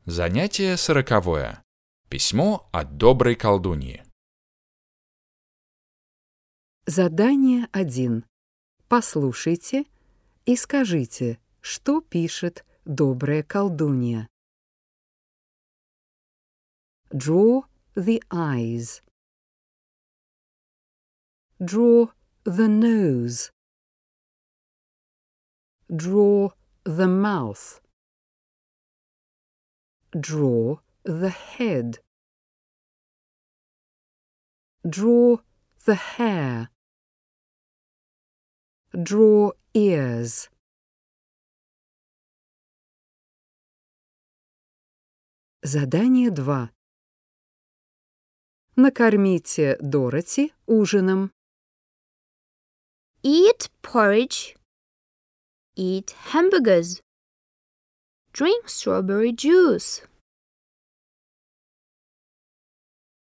Занятие 40. Письмо от доброй колдуньи. Задание 1. Послушайте и скажите, что пишет добрая колдунья. Draw the eyes. Draw the nose. Draw the mouth. Draw the head. Draw the hair. Draw ears. Задание 2. Накормите Дороти ужином. Eat porridge. Eat hamburgers. Drink strawberry juice.